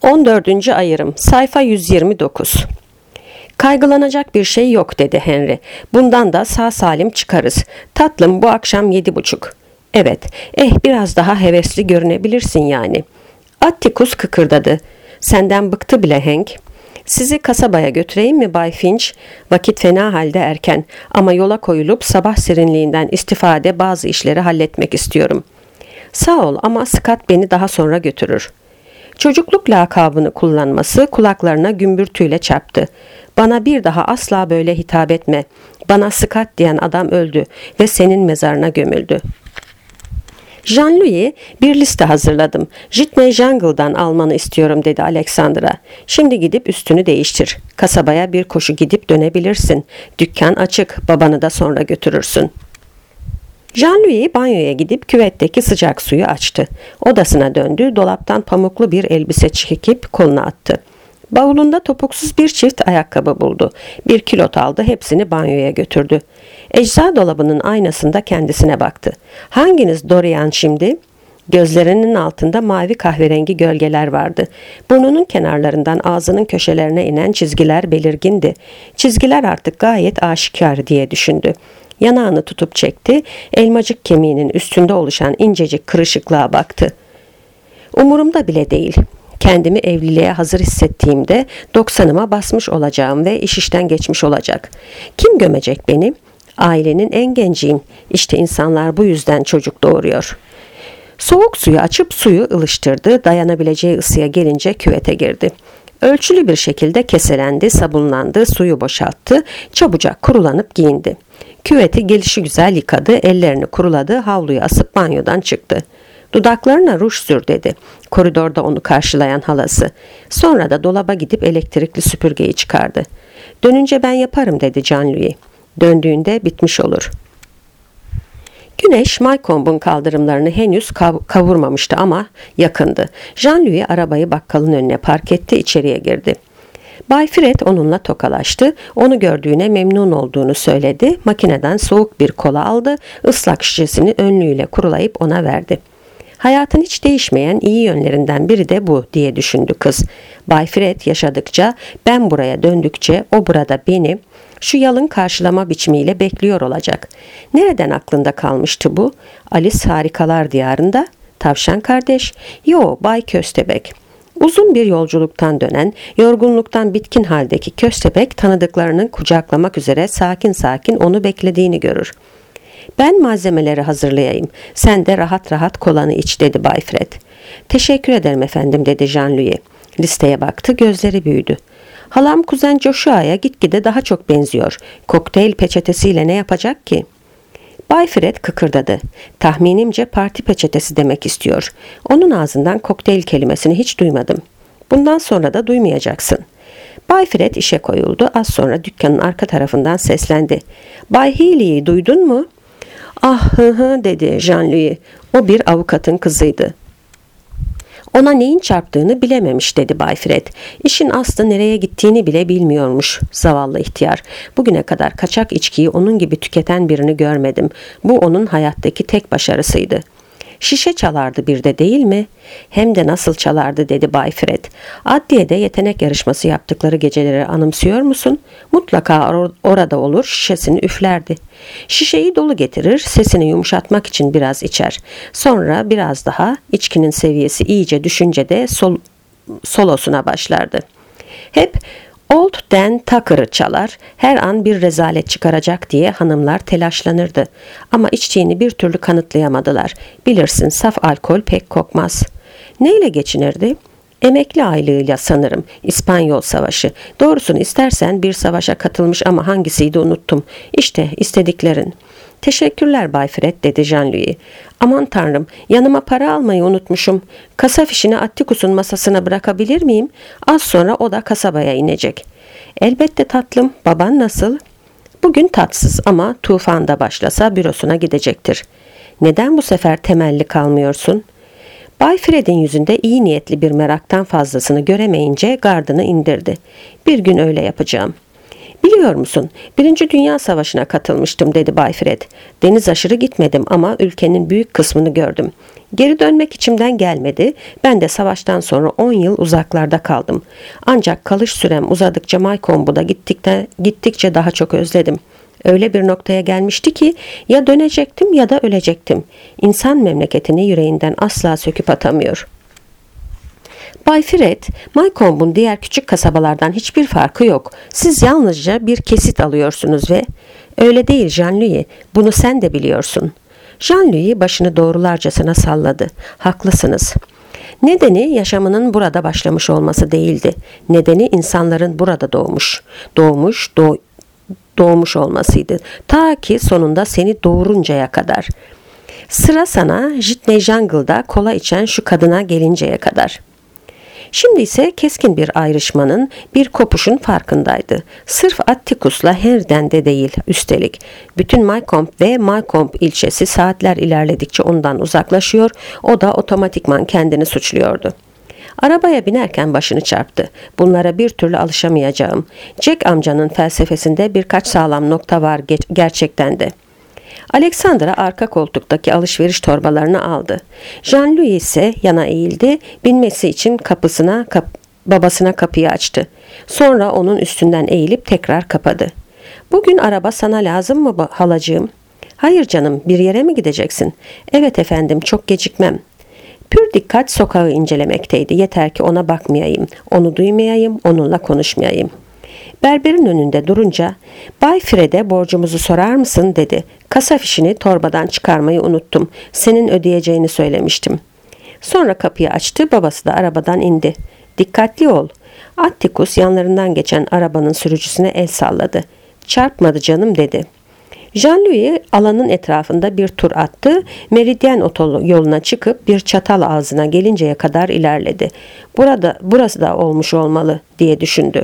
14. ayırım, sayfa 129. Kaygılanacak bir şey yok, dedi Henry. Bundan da sağ salim çıkarız. Tatlım, bu akşam 7:30. Evet, biraz daha hevesli görünebilirsin yani. Atticus kıkırdadı. Senden bıktı bile Hank. Sizi kasabaya götüreyim mi Bay Finch? Vakit fena halde erken ama yola koyulup sabah serinliğinden istifade bazı işleri halletmek istiyorum. Sağ ol ama Scott beni daha sonra götürür. Çocukluk lakabını kullanması kulaklarına gümbürtüyle çarptı. Bana bir daha asla böyle hitap etme. Bana Scott diyen adam öldü ve senin mezarına gömüldü. Jean-Louis, bir liste hazırladım. Jitney Jungle'dan almanı istiyorum, dedi Alexandra. Şimdi gidip üstünü değiştir. Kasabaya bir koşu gidip dönebilirsin. Dükkan açık, babanı da sonra götürürsün. Jean-Louis banyoya gidip küvetteki sıcak suyu açtı. Odasına döndü, dolaptan pamuklu bir elbise çekip koluna attı. Bavulunda topuksuz bir çift ayakkabı buldu. Bir kilot aldı, hepsini banyoya götürdü. Ecza dolabının aynasında kendisine baktı. Hanginiz Dorian şimdi? Gözlerinin altında mavi kahverengi gölgeler vardı. Burnunun kenarlarından ağzının köşelerine inen çizgiler belirgindi. Çizgiler artık gayet aşikar diye düşündü. Yanağını tutup çekti, elmacık kemiğinin üstünde oluşan incecik kırışıklığa baktı. Umurumda bile değil. Kendimi evliliğe hazır hissettiğimde 90'ıma basmış olacağım ve iş işten geçmiş olacak. Kim gömecek beni? Ailenin en genciyim. İşte insanlar bu yüzden çocuk doğuruyor. Soğuk suyu açıp suyu ılıştırdı. Dayanabileceği ısıya gelince küvete girdi. Ölçülü bir şekilde keselendi, sabunlandı, suyu boşalttı, çabucak kurulanıp giyindi. Küveti gelişigüzel yıkadı, ellerini kuruladı, havluyu asıp banyodan çıktı. Dudaklarına ruj sür, dedi. Koridorda onu karşılayan halası. Sonra da dolaba gidip elektrikli süpürgeyi çıkardı. Dönünce ben yaparım, dedi Jean-Louis. Döndüğünde bitmiş olur. Güneş Maykomb'un kaldırımlarını henüz kavurmamıştı ama yakındı. Jean-Louis arabayı bakkalın önüne park etti, içeriye girdi. Bay Fred onunla tokalaştı. Onu gördüğüne memnun olduğunu söyledi. Makineden soğuk bir kola aldı. Islak şişesini önlüğüyle kurulayıp ona verdi. Hayatın hiç değişmeyen iyi yönlerinden biri de bu, diye düşündü kız. Bay Fred yaşadıkça, ben buraya döndükçe o burada beni şu yalın karşılama biçimiyle bekliyor olacak. Nereden aklında kalmıştı bu? Alice Harikalar Diyarında? Tavşan kardeş? Yo, Bay Köstebek. Uzun bir yolculuktan dönen, yorgunluktan bitkin haldeki Köstebek tanıdıklarının kucaklamak üzere sakin sakin onu beklediğini görür. Ben malzemeleri hazırlayayım. Sen de rahat rahat kolanı iç, dedi Bay Fred. Teşekkür ederim efendim, dedi Jean-Louis. Listeye baktı, gözleri büyüdü. Halam kuzen Joshua'ya gitgide daha çok benziyor. Kokteyl peçetesiyle ne yapacak ki? Bay Fred kıkırdadı. Tahminimce parti peçetesi demek istiyor. Onun ağzından kokteyl kelimesini hiç duymadım. Bundan sonra da duymayacaksın. Bay Fred işe koyuldu. Az sonra dükkanın arka tarafından seslendi. Bay Healy'yi duydun mu? Ah, hı, dedi Jean-Louis. O bir avukatın kızıydı. Ona neyin çarptığını bilememiş, dedi Bay Fred. İşin aslı nereye gittiğini bile bilmiyormuş zavallı ihtiyar. Bugüne kadar kaçak içkiyi onun gibi tüketen birini görmedim. Bu onun hayattaki tek başarısıydı. Şişe çalardı bir de, değil mi? Hem de nasıl çalardı, dedi Bay Fred. Adliyede yetenek yarışması yaptıkları geceleri anımsıyor musun? Mutlaka orada olur, şişesini üflerdi. Şişeyi dolu getirir, sesini yumuşatmak için biraz içer. Sonra biraz daha, içkinin seviyesi iyice düşünce de solosuna başlardı. Hep Old Dan Tucker'ı çalar, her an bir rezalet çıkaracak diye hanımlar telaşlanırdı. Ama içtiğini bir türlü kanıtlayamadılar. Bilirsin, saf alkol pek kokmaz. Neyle geçinirdi? Emekli aylığıyla sanırım. İspanyol Savaşı. Doğrusunu istersen bir savaşa katılmış ama hangisiydi unuttum. İşte istediklerin. Teşekkürler Bay Fred, dedi Jean-Louis. Aman tanrım, yanıma para almayı unutmuşum. Kasa fişini Atticus'un masasına bırakabilir miyim? Az sonra o da kasabaya inecek. Elbette tatlım, baban nasıl? Bugün tatsız ama tufan da başlasa bürosuna gidecektir. Neden bu sefer temelli kalmıyorsun? Bay Fred'in yüzünde iyi niyetli bir meraktan fazlasını göremeyince gardını indirdi. Bir gün öyle yapacağım. Biliyor musun, 1. Dünya Savaşı'na katılmıştım, dedi Bay Fred. Deniz aşırı gitmedim ama ülkenin büyük kısmını gördüm. Geri dönmek içimden gelmedi. Ben de savaştan sonra 10 yıl uzaklarda kaldım. Ancak kalış sürem uzadıkça Maykomb'u da gittikçe daha çok özledim. Öyle bir noktaya gelmişti ki ya dönecektim ya da ölecektim. İnsan memleketini yüreğinden asla söküp atamıyor. Bay Fred, Maykomb'un diğer küçük kasabalardan hiçbir farkı yok. Siz yalnızca bir kesit alıyorsunuz ve... Öyle değil Jean-Louis, bunu sen de biliyorsun. Jean-Louis başını doğrularcasına salladı. Haklısınız. Nedeni yaşamının burada başlamış olması değildi. Nedeni insanların burada doğmuş olmasıydı. Ta ki sonunda seni doğuruncaya kadar. Sıra sana Jitney Jungle'da kola içen şu kadına gelinceye kadar. Şimdi ise keskin bir ayrışmanın, bir kopuşun farkındaydı. Sırf Atticus'la Henry'den de değil üstelik. Bütün Maykomb ve Maykomb ilçesi saatler ilerledikçe ondan uzaklaşıyor, o da otomatikman kendini suçluyordu. Arabaya binerken başını çarptı. Bunlara bir türlü alışamayacağım. Jack amcanın felsefesinde birkaç sağlam nokta var gerçekten de. Alexandra arka koltuktaki alışveriş torbalarını aldı. Jean-Louis ise yana eğildi, binmesi için babasına kapıyı açtı. Sonra onun üstünden eğilip tekrar kapadı. "Bugün araba sana lazım mı halacığım?" "Hayır canım, bir yere mi gideceksin?" "Evet efendim, çok gecikmem." Pür dikkat sokağı incelemekteydi. Yeter ki ona bakmayayım, onu duymayayım, onunla konuşmayayım. Berberin önünde durunca "Bay Fred'e borcumuzu sorar mısın?" dedi. "Kasa fişini torbadan çıkarmayı unuttum. Senin ödeyeceğini söylemiştim." Sonra kapıyı açtı, babası da arabadan indi. "Dikkatli ol." Atticus yanlarından geçen arabanın sürücüsüne el salladı. "Çarpmadı canım," dedi. Jean-Louis alanın etrafında bir tur attı. Meridyen otoyoluna çıkıp bir çatal ağzına gelinceye kadar ilerledi. Burası da olmuş olmalı diye düşündü.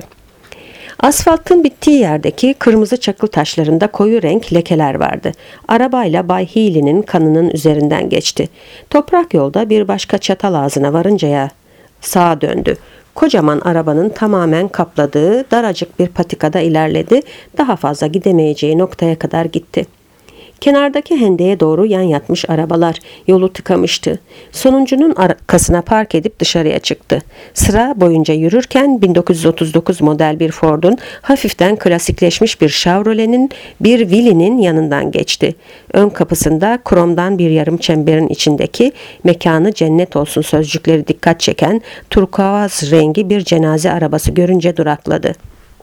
Asfaltın bittiği yerdeki kırmızı çakıl taşlarında koyu renk lekeler vardı. Arabayla Bay Healy'nin kanının üzerinden geçti. Toprak yolda bir başka çatal ağzına varıncaya sağa döndü. Kocaman arabanın tamamen kapladığı daracık bir patikada ilerledi. Daha fazla gidemeyeceği noktaya kadar gitti. Kenardaki hendeye doğru yan yatmış arabalar yolu tıkamıştı. Sonuncunun arkasına park edip dışarıya çıktı. Sıra boyunca yürürken 1939 model bir Ford'un, hafiften klasikleşmiş bir Chevrolet'nin, bir Willys'nin yanından geçti. Ön kapısında kromdan bir yarım çemberin içindeki "Mekanı cennet olsun" sözcükleri dikkat çeken turkuaz rengi bir cenaze arabası görünce durakladı.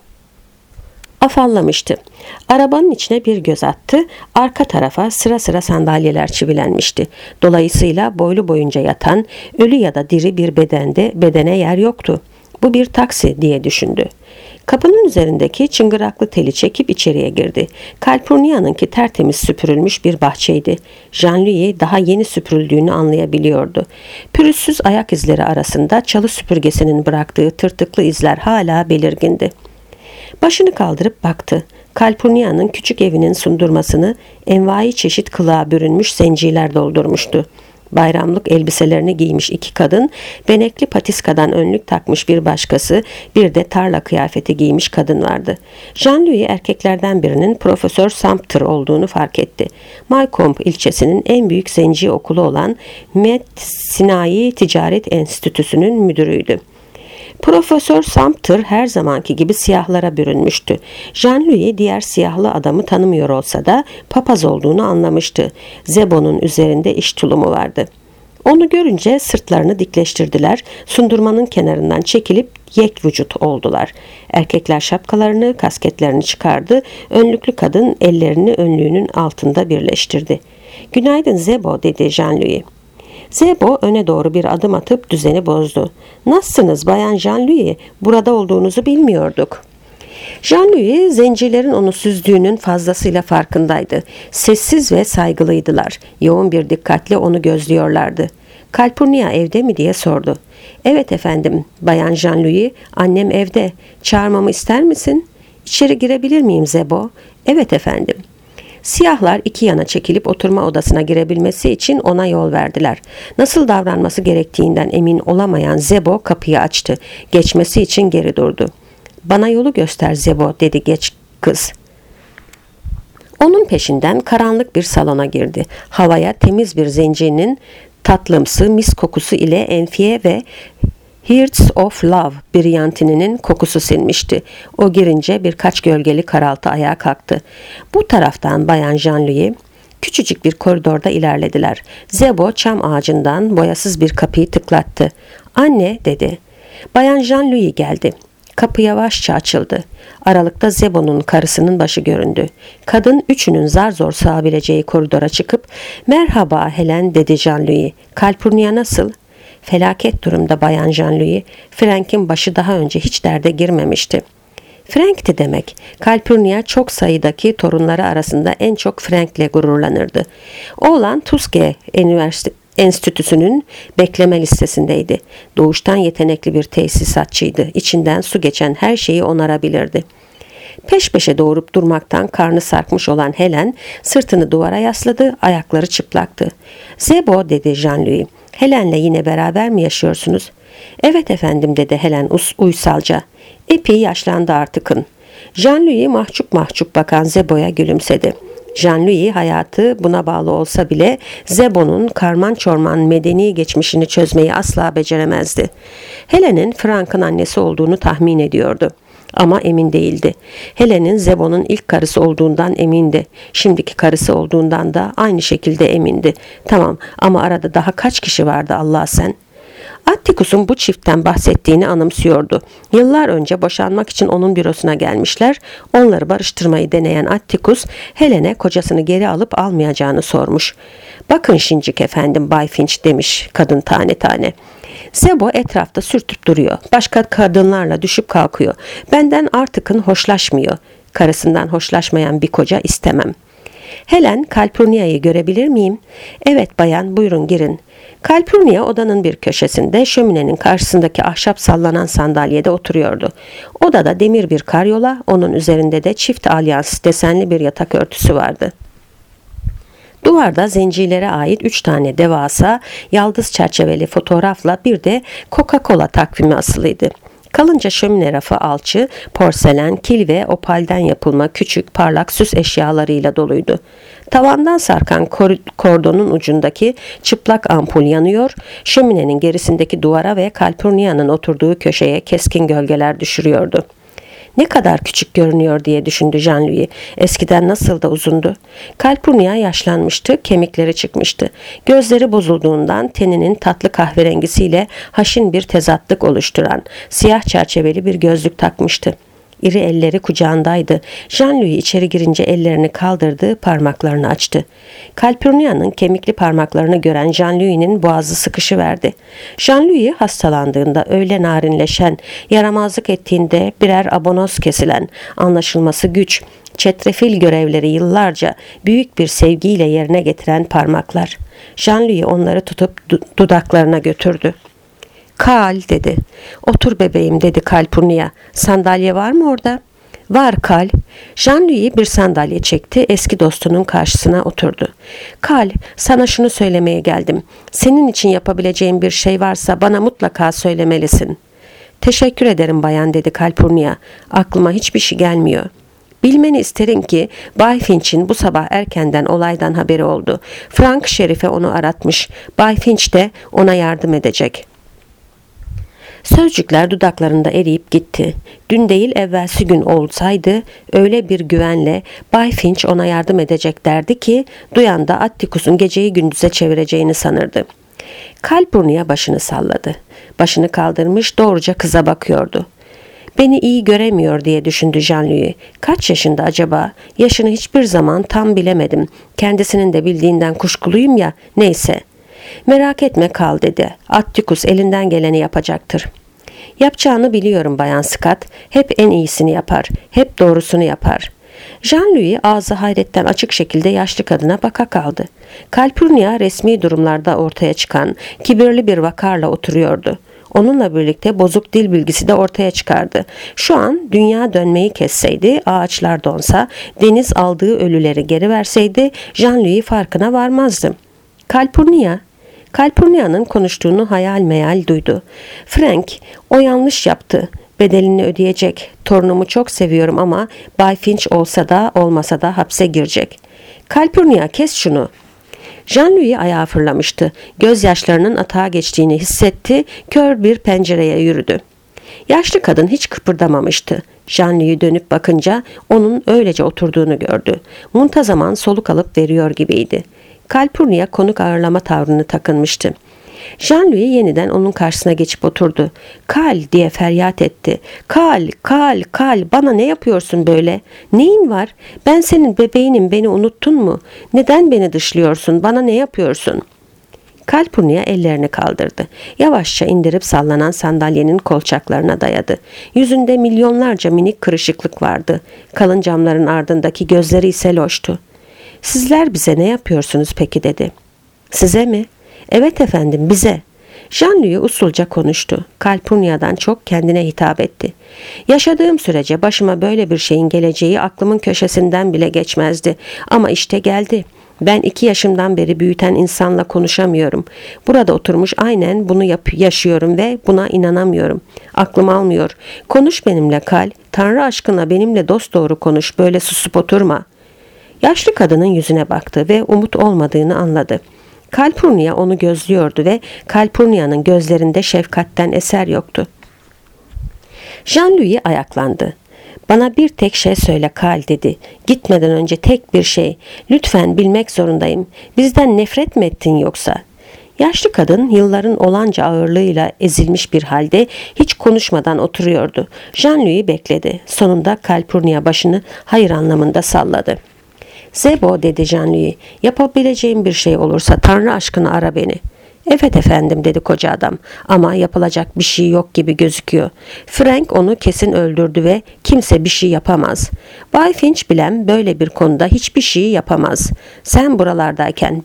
Afallamıştı. Arabanın içine bir göz attı. Arka tarafa sıra sıra sandalyeler çivilenmişti. Dolayısıyla boylu boyunca yatan, ölü ya da diri bir bedene yer yoktu. "Bu bir taksi," diye düşündü. Kapının üzerindeki çıngıraklı teli çekip içeriye girdi. Calpurnia'nınki tertemiz süpürülmüş bir bahçeydi. Jean-Louis daha yeni süpürüldüğünü anlayabiliyordu. Pürüzsüz ayak izleri arasında çalı süpürgesinin bıraktığı tırtıklı izler hala belirgindi. Başını kaldırıp baktı. Calpurnia'nın küçük evinin sundurmasını envai çeşit kılığa bürünmüş zenciler doldurmuştu. Bayramlık elbiselerini giymiş iki kadın, benekli patiskadan önlük takmış bir başkası, bir de tarla kıyafeti giymiş kadın vardı. Jean-Louis erkeklerden birinin Profesör Sumpter olduğunu fark etti. Maykomb ilçesinin en büyük zenci okulu olan Met Sinai Ticaret Enstitüsü'nün müdürüydü. Profesör Sumpter her zamanki gibi siyahlara bürünmüştü. Jean-Louis diğer siyahlı adamı tanımıyor olsa da papaz olduğunu anlamıştı. Zebonun üzerinde iş tulumu vardı. Onu görünce sırtlarını dikleştirdiler, sundurmanın kenarından çekilip yek vücut oldular. Erkekler şapkalarını, kasketlerini çıkardı, önlüklü kadın ellerini önlüğünün altında birleştirdi. "Günaydın Zebo," dedi Jean-Louis. Zebo öne doğru bir adım atıp düzeni bozdu. "Nasılsınız Bayan Jean-Louis? Burada olduğunuzu bilmiyorduk." Jean-Louis zencilerin onu süzdüğünün fazlasıyla farkındaydı. Sessiz ve saygılıydılar. Yoğun bir dikkatle onu gözlüyorlardı. "Calpurnia evde mi?" diye sordu. "Evet efendim Bayan Jean-Louis, annem evde. Çağırmamı ister misin?" "İçeri girebilir miyim Zebo?" "Evet efendim." Siyahlar iki yana çekilip oturma odasına girebilmesi için ona yol verdiler. Nasıl davranması gerektiğinden emin olamayan Zebo kapıyı açtı. Geçmesi için geri durdu. "Bana yolu göster Zebo," dedi genç kız. Onun peşinden karanlık bir salona girdi. Havaya temiz bir zencinin tatlımsı mis kokusu ile Enfiye ve Hearts of Love briyantinin kokusu sinmişti. O girince birkaç gölgeli karaltı ayağa kalktı. Bu taraftan Bayan Jean-Louis küçücük bir koridorda ilerlediler. Zebo çam ağacından boyasız bir kapıyı tıklattı. "Anne," dedi. Bayan Jean-Louis geldi. Kapı yavaşça açıldı. Aralıkta Zebo'nun karısının başı göründü. Kadın üçünün zar zor sığabileceği koridora çıkıp "Merhaba Helen," dedi Jean-Louis. "Calpurnia nasıl?" "Felaket durumda Bayan Jean-Louis." Frank'in başı daha önce hiç derde girmemişti. Frank'ti demek. Calpurnia çok sayıdaki torunları arasında en çok Frank'le gururlanırdı. Oğlan Tuskegee Enstitüsü'nün bekleme listesindeydi. Doğuştan yetenekli bir tesisatçıydı. İçinden su geçen her şeyi onarabilirdi. Peş peşe doğurup durmaktan karnı sarkmış olan Helen sırtını duvara yasladı, ayakları çıplaktı. "Zebo," dedi Jean-Louis. "Helen'le yine beraber mi yaşıyorsunuz?" "Evet efendim," dedi Helen uysalca. "Epey yaşlandı artıkın." Jean-Louis mahcup mahcup bakan Zebo'ya gülümsedi. Jean-Louis hayatı buna bağlı olsa bile Zebo'nun karman çorman medeni geçmişini çözmeyi asla beceremezdi. Helen'in Frank'ın annesi olduğunu tahmin ediyordu. Ama emin değildi. Helen'in Zebo'nun ilk karısı olduğundan emindi. Şimdiki karısı olduğundan da aynı şekilde emindi. Tamam, ama arada daha kaç kişi vardı Allah sen? Atticus'un bu çiftten bahsettiğini anımsıyordu. Yıllar önce boşanmak için onun bürosuna gelmişler. Onları barıştırmayı deneyen Atticus, Helen'e kocasını geri alıp almayacağını sormuş. "Bakın şincik efendim Bay Finch," demiş kadın tane tane. "Zebo etrafta sürtüp duruyor. Başka kadınlarla düşüp kalkıyor. Benden artıkın hoşlaşmıyor. Karısından hoşlaşmayan bir koca istemem." "Helen, Calpurnia'yı görebilir miyim?" "Evet bayan, buyurun girin." Calpurnia odanın bir köşesinde şöminenin karşısındaki ahşap sallanan sandalyede oturuyordu. Odada demir bir karyola, onun üzerinde de çift alyans desenli bir yatak örtüsü vardı. Duvarda zencilere ait 3 tane devasa yaldız çerçeveli fotoğrafla bir de Coca-Cola takvimi asılıydı. Kalınca şömine rafı alçı, porselen, kil ve opalden yapılma küçük parlak süs eşyalarıyla doluydu. Tavandan sarkan kordonun ucundaki çıplak ampul yanıyor, şöminenin gerisindeki duvara ve Calpurnia'nın oturduğu köşeye keskin gölgeler düşürüyordu. "Ne kadar küçük görünüyor," diye düşündü Jean-Louis. Eskiden nasıl da uzundu. Calpurnia yaşlanmıştı, kemikleri çıkmıştı. Gözleri bozulduğundan teninin tatlı kahverengisiyle haşin bir tezatlık oluşturan siyah çerçeveli bir gözlük takmıştı. İri elleri kucağındaydı. Jean-Louis içeri girince ellerini kaldırdı, parmaklarını açtı. Calpurnia'nın kemikli parmaklarını gören Jean-Louis'nin boğazı sıkışıverdi. Jean-Louis hastalandığında öyle narinleşen, yaramazlık ettiğinde birer abonoz kesilen, anlaşılması güç, çetrefil görevleri yıllarca büyük bir sevgiyle yerine getiren parmaklar. Jean-Louis onları tutup dudaklarına götürdü. "Kal," dedi. "Otur bebeğim," dedi Calpurnia. "Sandalye var mı orada?" "Var Kal." Jean-Louis bir sandalye çekti, eski dostunun karşısına oturdu. "Kal, sana şunu söylemeye geldim. Senin için yapabileceğim bir şey varsa bana mutlaka söylemelisin." "Teşekkür ederim bayan," dedi Calpurnia. "Aklıma hiçbir şey gelmiyor." "Bilmeni isterim ki Bay Finch'in bu sabah erkenden olaydan haberi oldu. Frank Şerif'e onu aratmış. Bay Finch de ona yardım edecek." Sözcükler dudaklarında eriyip gitti. Dün değil evvelsi gün olsaydı öyle bir güvenle Bay Finch ona yardım edecek derdi ki duyan da Atticus'un geceyi gündüze çevireceğini sanırdı. Calpurnia başını salladı. Başını kaldırmış doğruca kıza bakıyordu. "Beni iyi göremiyor," diye düşündü Jean-Louis. "Kaç yaşında acaba? Yaşını hiçbir zaman tam bilemedim. Kendisinin de bildiğinden kuşkuluyum ya, neyse." "Merak etme Kal," dedi. "Atticus elinden geleni yapacaktır." "Yapacağını biliyorum Bayan Scott. Hep en iyisini yapar. Hep doğrusunu yapar." Jean-Louis ağzı hayretten açık şekilde yaşlı kadına baka kaldı. Calpurnia resmi durumlarda ortaya çıkan kibirli bir vakarla oturuyordu. Onunla birlikte bozuk dil bilgisi de ortaya çıkardı. Şu an dünya dönmeyi kesseydi, ağaçlar donsa, deniz aldığı ölüleri geri verseydi Jean-Louis farkına varmazdı. Calpurnia'nın konuştuğunu hayal meyal duydu. "Frank, o yanlış yaptı. Bedelini ödeyecek. Torunumu çok seviyorum ama Bay Finch olsa da olmasa da hapse girecek." "Calpurnia, kes şunu." Jean-Louis ayağa fırlamıştı. Gözyaşlarının atağa geçtiğini hissetti. Kör bir pencereye yürüdü. Yaşlı kadın hiç kıpırdamamıştı. Jean-Louis dönüp bakınca onun öylece oturduğunu gördü. Muntazaman soluk alıp veriyor gibiydi. Calpurnia konuk ağırlama tavrını takınmıştı. Jean-Louis yeniden onun karşısına geçip oturdu. "Kal!" diye feryat etti. "Kal, Kal, Kal, bana ne yapıyorsun böyle? Neyin var? Ben senin bebeğinim, beni unuttun mu? Neden beni dışlıyorsun? Bana ne yapıyorsun?" Calpurnia ellerini kaldırdı. Yavaşça indirip sallanan sandalyenin kolçaklarına dayadı. Yüzünde milyonlarca minik kırışıklık vardı. Kalın camların ardındaki gözleri ise loştu. "Sizler bize ne yapıyorsunuz peki?" dedi. "Size mi?" "Evet efendim, bize." Jean-Louis usulca konuştu. Calpurnia'dan çok kendine hitap etti. "Yaşadığım sürece başıma böyle bir şeyin geleceği aklımın köşesinden bile geçmezdi. Ama işte geldi. Ben 2 yaşımdan beri büyüten insanla konuşamıyorum. Burada oturmuş aynen bunu yaşıyorum ve buna inanamıyorum. Aklım almıyor. Konuş benimle Kal. Tanrı aşkına benimle dosdoğru konuş. Böyle susup oturma." Yaşlı kadının yüzüne baktı ve umut olmadığını anladı. Calpurnia onu gözlüyordu ve Calpurnia'nın gözlerinde şefkatten eser yoktu. Jean-Louis ayaklandı. "Bana bir tek şey söyle Kal," dedi. "Gitmeden önce tek bir şey. Lütfen, bilmek zorundayım. Bizden nefret mi ettin yoksa?" Yaşlı kadın yılların olanca ağırlığıyla ezilmiş bir halde hiç konuşmadan oturuyordu. Jean-Louis bekledi. Sonunda Calpurnia başını hayır anlamında salladı. "Zebo," dedi Jean-Louis, "yapabileceğim bir şey olursa Tanrı aşkına ara beni." "Evet efendim," dedi koca adam, "ama yapılacak bir şey yok gibi gözüküyor. Frank onu kesin öldürdü ve kimse bir şey yapamaz. Bay Finch bilen böyle bir konuda hiçbir şey yapamaz. Sen buralardayken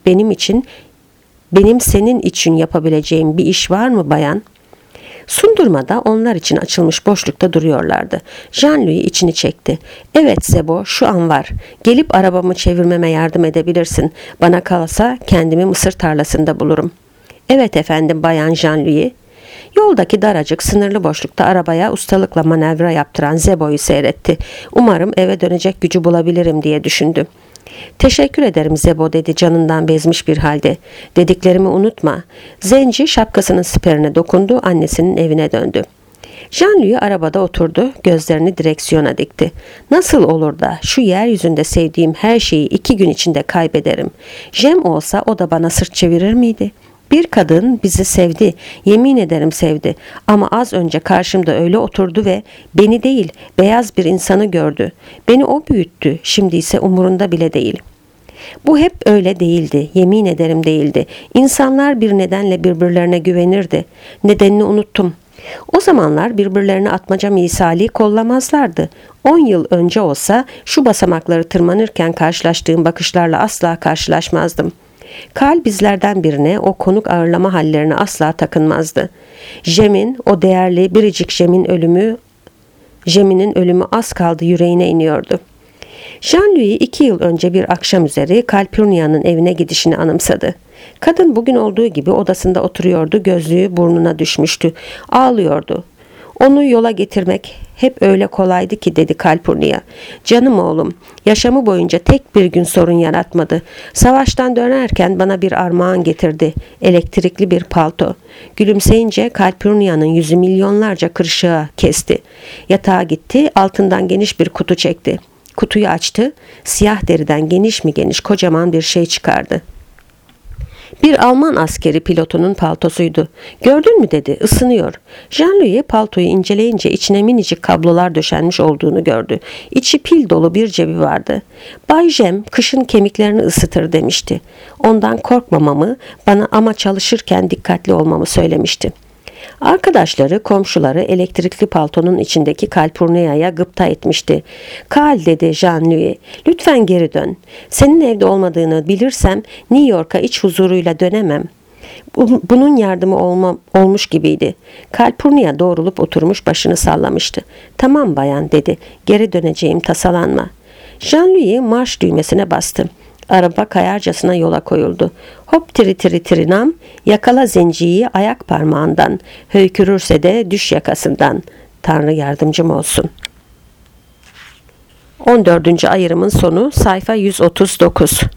benim senin için yapabileceğim bir iş var mı bayan?" Sundurmada onlar için açılmış boşlukta duruyorlardı. Jean-Louis içini çekti. "Evet Zebo, şu an var. Gelip arabamı çevirmeme yardım edebilirsin. Bana kalsa kendimi mısır tarlasında bulurum." "Evet efendim bayan Jean-Louis." Yoldaki daracık sınırlı boşlukta arabaya ustalıkla manevra yaptıran Zebo'yu seyretti. "Umarım eve dönecek gücü bulabilirim," diye düşündü. "Teşekkür ederim Zebo," dedi canından bezmiş bir halde. "Dediklerimi unutma." Zenci şapkasının siperine dokundu, annesinin evine döndü. Jean-Louis arabada oturdu, gözlerini direksiyona dikti. "Nasıl olur da şu yeryüzünde sevdiğim her şeyi 2 gün içinde kaybederim? Jem olsa o da bana sırt çevirir miydi? Bir kadın bizi sevdi, yemin ederim sevdi, ama az önce karşımda öyle oturdu ve beni değil, beyaz bir insanı gördü. Beni o büyüttü, şimdi ise umurunda bile değil." Bu hep öyle değildi, yemin ederim değildi. İnsanlar bir nedenle birbirlerine güvenirdi. Nedenini unuttum. O zamanlar birbirlerine atmaca misali kollamazlardı. 10 yıl önce olsa şu basamakları tırmanırken karşılaştığım bakışlarla asla karşılaşmazdım. Kal bizlerden birine o konuk ağırlama hallerine asla takınmazdı. Jem'in, o değerli biricik Jem'inin ölümü az kaldı yüreğine iniyordu. Jean-Louis 2 yıl önce bir akşam üzeri Calpurnia'nın evine gidişini anımsadı. Kadın bugün olduğu gibi odasında oturuyordu, gözlüğü burnuna düşmüştü. Ağlıyordu. "Onu yola getirmek hep öyle kolaydı ki," dedi Calpurnia. "Canım oğlum, yaşamı boyunca tek bir gün sorun yaratmadı. Savaştan dönerken bana bir armağan getirdi. Elektrikli bir palto." Gülümseyince Calpurnia'nın yüzü milyonlarca kırışığa kesti. Yatağa gitti, altından geniş bir kutu çekti. Kutuyu açtı, siyah deriden geniş mi geniş kocaman bir şey çıkardı. Bir Alman askeri pilotunun paltosuydu. "Gördün mü?" dedi. "Isınıyor." Jean-Louis paltoyu inceleyince içine minicik kablolar döşenmiş olduğunu gördü. İçi pil dolu bir cebi vardı. "Bay Jem kışın kemiklerini ısıtır," demişti. Ondan korkmamamı, bana ama çalışırken dikkatli olmamı söylemişti. Arkadaşları, komşuları elektrikli paltonun içindeki Calpurnia'ya gıpta etmişti. "Kal," dedi Jean-Louis, "lütfen geri dön. Senin evde olmadığını bilirsem New York'a iç huzuruyla dönemem." Bunun yardımı olmuş gibiydi. Calpurnia doğrulup oturmuş başını sallamıştı. "Tamam bayan," dedi. "Geri döneceğim, tasalanma." Jean-Louis marş düğmesine bastı. Araba kayarcasına yola koyuldu. "Hop tiri tiri tirinam, yakala zenciyi ayak parmağından, höykürürse de düş yakasından. Tanrı yardımcım olsun." 14. ayırımın sonu, sayfa 139.